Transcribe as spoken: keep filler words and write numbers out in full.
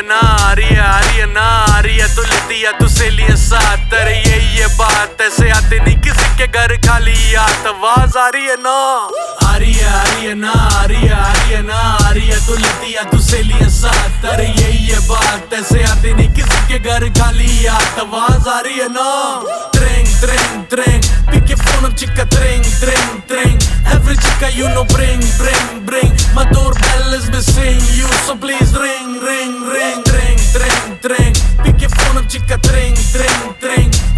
ना आ रही है, आ रही है ना आ रही है, तू लेती है तू सहेलियां साथ। अरे यही ये बात ऐसे आते नहीं किसी के घर खाली हाथ, आवाज आ रही है ना आ रही है, आ रही है ना आ रही है, आ रही है ना आ रही है, तू लेती है तू सहेलियां साथ। अरे यही ये बात ऐसे आते नहीं किसी के घर खाली हाथ, आवाज आ रही है ना ट्रेंग ट्रेंग ट्रेंग, pick your phone up chica, ट्रेंग ट्रेंग ट्रेंग, every chica you know bring bring